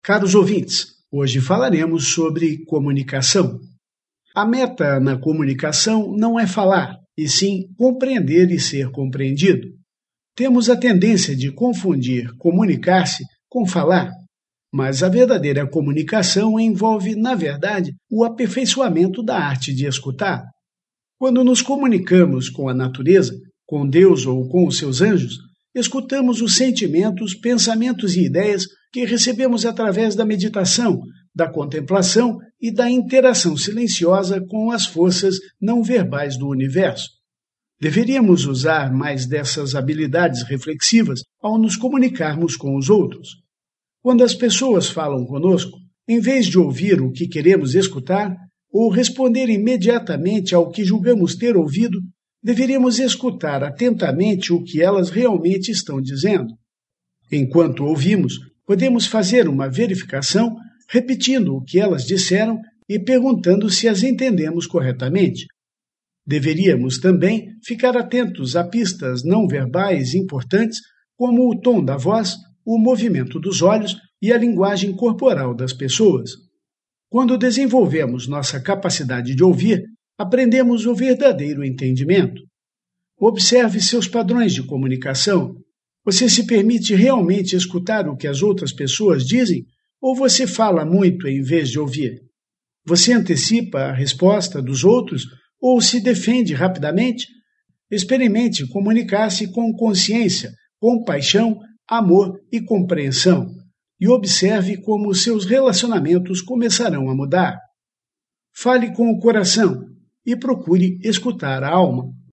Caros ouvintes, hoje falaremos sobre comunicação. A meta na comunicação não é falar, e sim compreender e ser compreendido. Temos a tendência de confundir comunicar-se com falar, mas a verdadeira comunicação envolve, na verdade, o aperfeiçoamento da arte de escutar. Quando nos comunicamos com a natureza, com Deus ou com os seus anjos, escutamos os sentimentos, pensamentos e ideias que recebemos através da meditação, da contemplação e da interação silenciosa com as forças não verbais do universo. Deveríamos usar mais dessas habilidades reflexivas ao nos comunicarmos com os outros. Quando as pessoas falam conosco, em vez de ouvir o que queremos escutar ou responder imediatamente ao que julgamos ter ouvido, deveríamos escutar atentamente o que elas realmente estão dizendo. Enquanto ouvimos, podemos fazer uma verificação repetindo o que elas disseram e perguntando se as entendemos corretamente. Deveríamos também ficar atentos a pistas não verbais importantes, como o tom da voz, o movimento dos olhos e a linguagem corporal das pessoas. Quando desenvolvemos nossa capacidade de ouvir, aprendemos o verdadeiro entendimento. Observe seus padrões de comunicação. Você se permite realmente escutar o que as outras pessoas dizem ou você fala muito em vez de ouvir? Você antecipa a resposta dos outros ou se defende rapidamente? Experimente comunicar-se com consciência, compaixão, amor e compreensão e observe como seus relacionamentos começarão a mudar. Fale com o coração e procure escutar a alma.